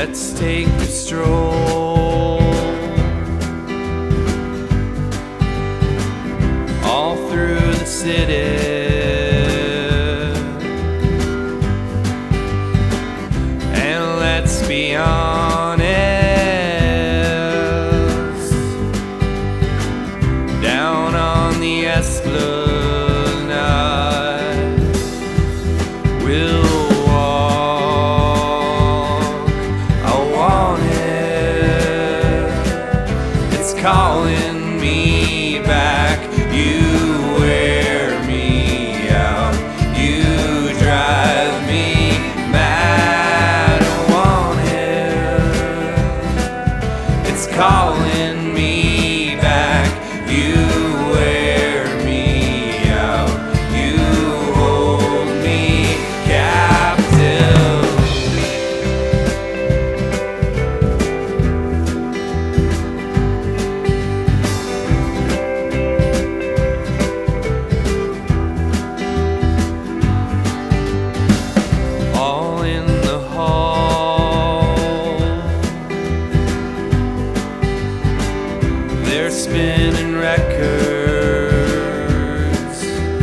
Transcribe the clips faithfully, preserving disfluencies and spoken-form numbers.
Let's take a stroll all through the city, and let's be honest, down on the Esplanade we'll calling me back. You wear me out, you drive me mad. I want it. It's calling me back. You wear me out, you hold me captive. They're spinning records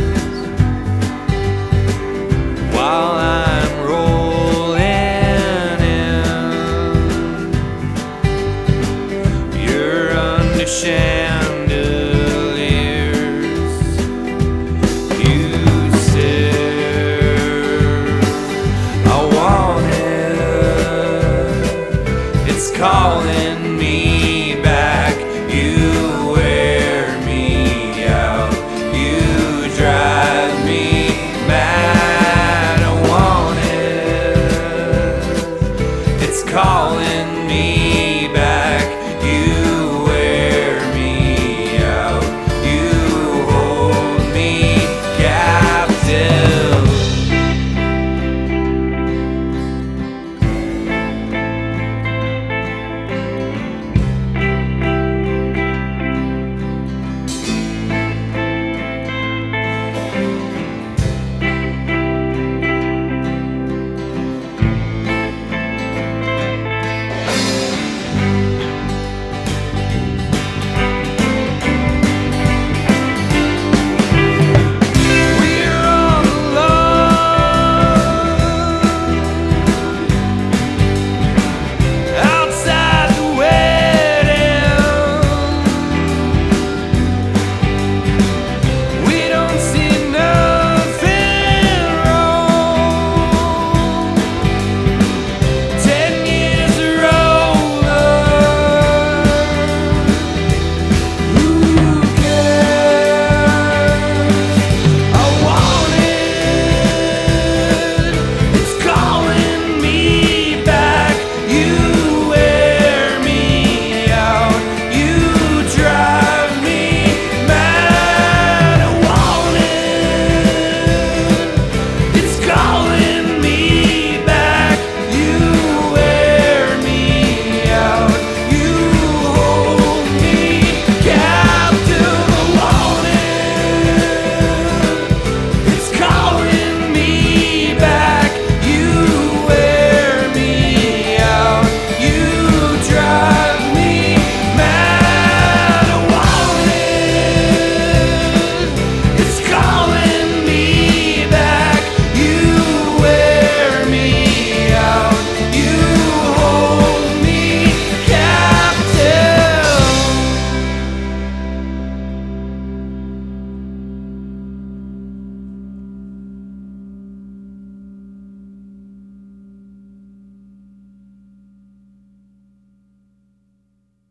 while I'm rolling in. You're under chandeliers, you stare. I want it. It's calling me back. You wear me out, you drive me mad. I want it. It's calling me